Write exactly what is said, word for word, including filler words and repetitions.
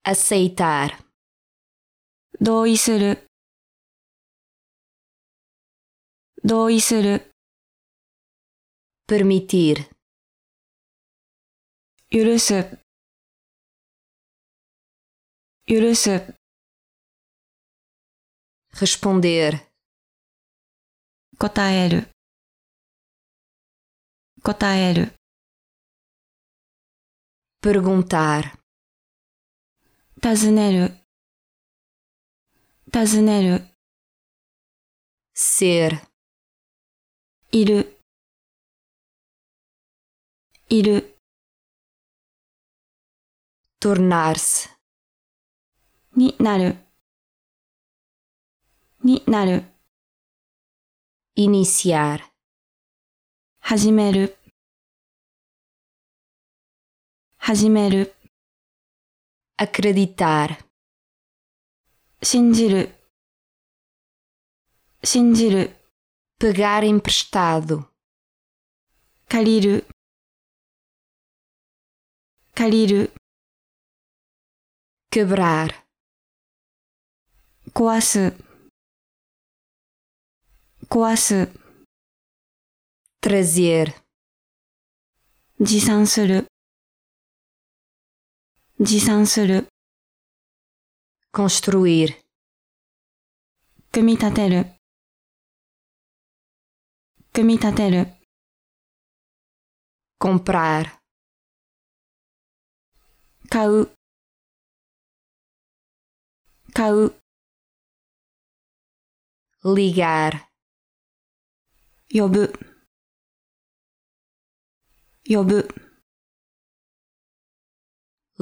aceitar, 同意する、同意する、 permitir, 許す、許す、 responder, 答える、答える、 perguntar, 尋ねる、尋ねる、 ser, いる、いる、 tornar-se, になる、になる、 iniciar, 始める、始める、 acreditar, 信じる、信じる、 pegar emprestado, 借りる、借りる、 quebrar, 壊す、壊す、 trazer, 持参する、持参する、 construir, 組み立てる、組み立てる、 comprar, 買う、買う、 ligar, 呼ぶ、呼ぶ。